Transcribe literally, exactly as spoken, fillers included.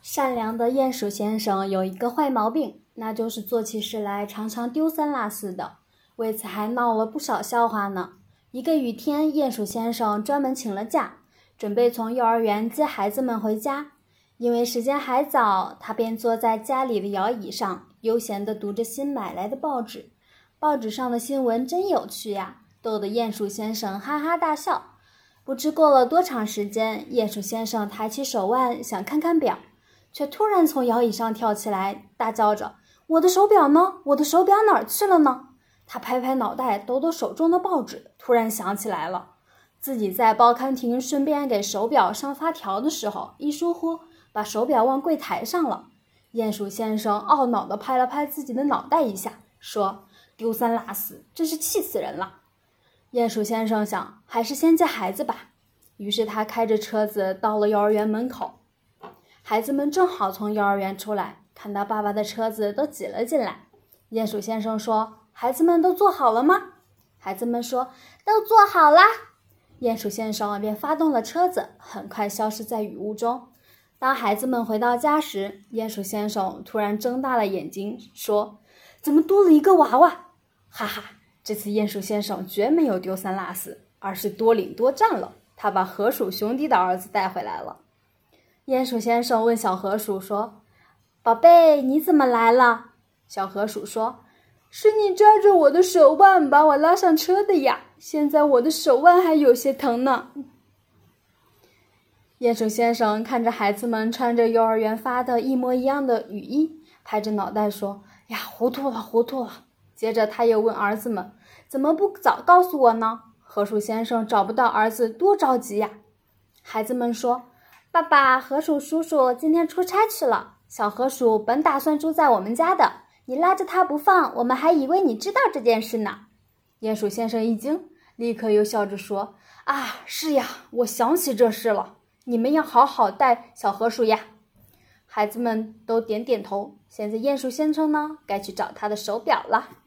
善良的鼹鼠先生有一个坏毛病，那就是做起事来常常丢三落四的，为此还闹了不少笑话呢。一个雨天，鼹鼠先生专门请了假，准备从幼儿园接孩子们回家。因为时间还早，他便坐在家里的摇椅上，悠闲地读着新买来的报纸。报纸上的新闻真有趣呀，逗得鼹鼠先生哈哈大笑。不知过了多长时间，鼹鼠先生抬起手腕想看看表，却突然从摇椅上跳起来，大叫着：“我的手表呢？我的手表哪儿去了呢？”他拍拍脑袋，抖抖手中的报纸，突然想起来了，自己在报刊亭顺便给手表上发条的时候，一疏忽把手表忘柜台上了。鼹鼠先生懊恼地拍了拍自己的脑袋一下，说：“丢三落四，真是气死人了。”鼹鼠先生想，还是先接孩子吧。于是他开着车子到了幼儿园门口。孩子们正好从幼儿园出来，看到爸爸的车子都挤了进来。鼹鼠先生说：“孩子们都坐好了吗？”孩子们说：“都坐好啦。”鼹鼠先生便发动了车子，很快消失在雨雾中。当孩子们回到家时，鼹鼠先生突然睁大了眼睛，说：“怎么多了一个娃娃？”哈哈，这次鼹鼠先生绝没有丢三落四，而是多领多占了。他把河鼠兄弟的儿子带回来了。鼹鼠先生问小河鼠说：“宝贝，你怎么来了？”小河鼠说：“是你抓着我的手腕把我拉上车的呀，现在我的手腕还有些疼呢。”鼹鼠先生看着孩子们穿着幼儿园发的一模一样的雨衣，拍着脑袋说：“呀，糊涂了，糊涂了。”接着他又问儿子们：“怎么不早告诉我呢？河鼠先生找不到儿子多着急呀。”孩子们说：“爸爸，河鼠叔叔今天出差去了，小河鼠本打算住在我们家的，你拉着他不放，我们还以为你知道这件事呢。”鼹鼠先生一惊，立刻又笑着说：“啊，是呀，我想起这事了，你们要好好带小河鼠呀。”孩子们都点点头。现在鼹鼠先生呢，该去找他的手表了。